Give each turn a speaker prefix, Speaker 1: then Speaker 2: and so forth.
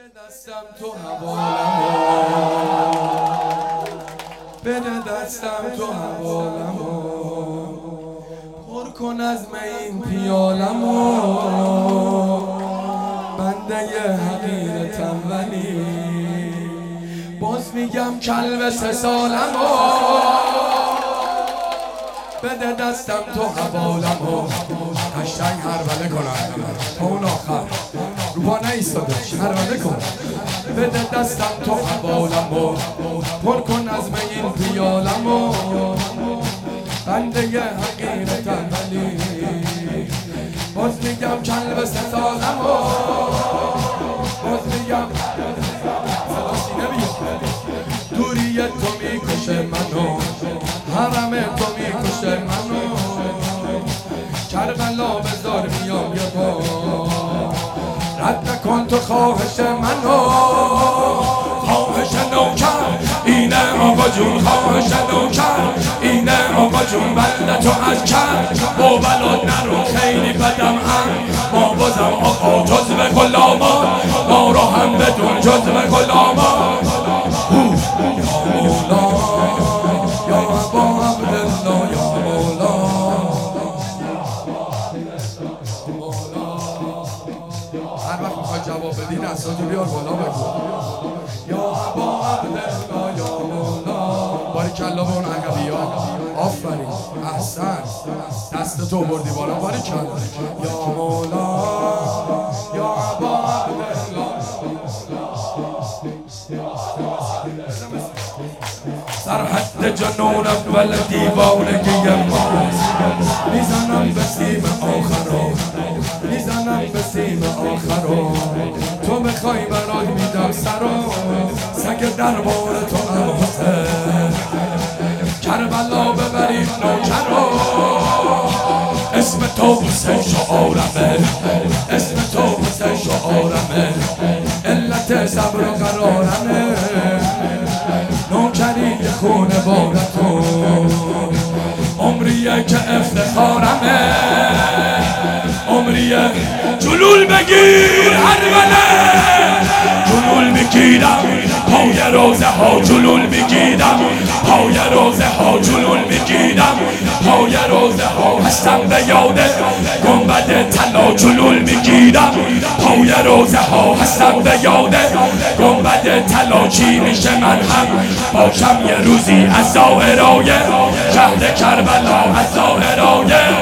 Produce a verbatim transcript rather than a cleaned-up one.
Speaker 1: دستم تو حوالمو، بده دستم تو حوالمو، پر کن از می این پیالمو. بنده حقیرتم ولی باز میگم کلب سه سالمو. بده دستم تو حوالمو، قشنگ هربله کنم تا اون آخر رو پا نایستاده، هربله کن. بده دستم تو حوالمو، پر کن از من این پیالمو. بنده حقیرتم ولی باز میگم کلب سه سالمو. باز میگم صدا سینه بیاد. دوری تو میکشه منو، حرم تو میکشه منو. کربلا بذار میام یه بار، رد کن تو خواهش منو. خواهش نوکر اینه آقا جون، خواهش نوکر اینه آقا جون. بنده تو از کر با بلاد نرو، خیلی بدم هم ما بازم آقا جزو غلامان. ما رو هم بدون جزو غلامان. یا مولا یا ابا عبدالله یا مولا. هر وقت میخوای جواب بدی دستاتو بیار بالا بگو یا ابا عبدالله یا مولا. باریکلا به اون عقبی‌ها، آفرین، احسن، دستتو بردی بالا، باریکلا. یا مولا یا ابا عبدالله. سرحد جنونم ولی دیوانگی ماست. میزنم به سیم آخرو، میزنم به سیم آخرو. تو بخوای برات میدم سرو، سگ دربار تو هم حسین. کربلا ببریم نوکرو، اسم تو حسین شعارمه، اسم تو حسین شعارمه. علت صبر و قرارمه، نوکری خونه بارتون. عمریه که افتخارمه، عمریه جلول بگیر هربله. جلول میگیرم پای روزه ها، جلول میگیرم پای روزه ها، جلول میگیرم پای روزه ها. هستم به یاد گنبد طلا، جلول میگیرم پای روزه ها. هستم به یاد گنبد طلا. چی میشه من هم باشم یه روزی از ظاهرای شهر کربلا، از ظاهرای